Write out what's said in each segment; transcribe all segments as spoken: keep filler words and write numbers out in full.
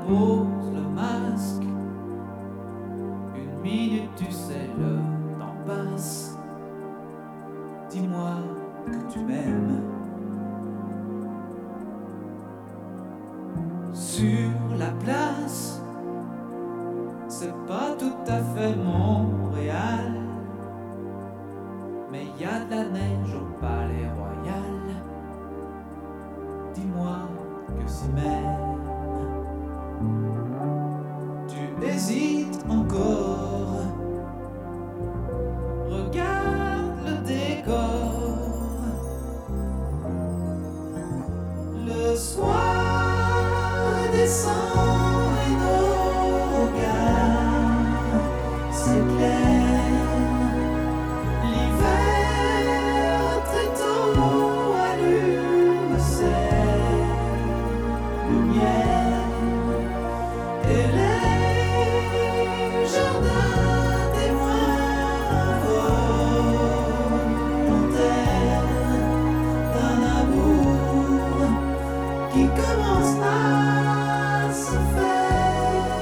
pose le masque. Une minute, tu sais, le temps passe. Dis-moi que tu m'aimes. Sur la place, c'est pas tout à fait Montréal, mais y a de la neige au Palais Royal. Dis-moi que si même tu hésites encore, regarde le décor. Le soir descend et nos regards s'éclairent. L'hiver très tôt allume ses lumières et les jardins témoins volontaires d'un amour qui commence à se faire.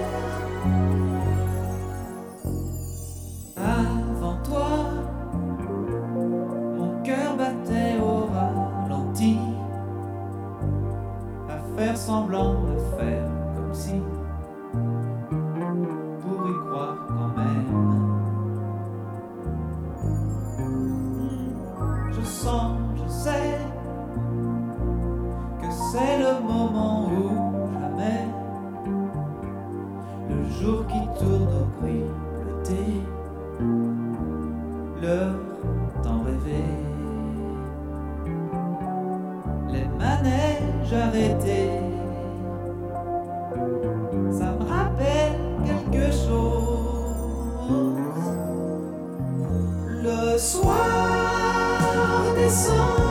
Avant toi, mon cœur battait au ralenti, à faire semblant de faire comme si, pour y croire quand même. Je sens, je sais que c'est le moment ou jamais, le jour qui tourne au gris bleuté, l'heure d'en rêver. Les manèges arrêtés, ça me rappelle quelque chose. Le soir descend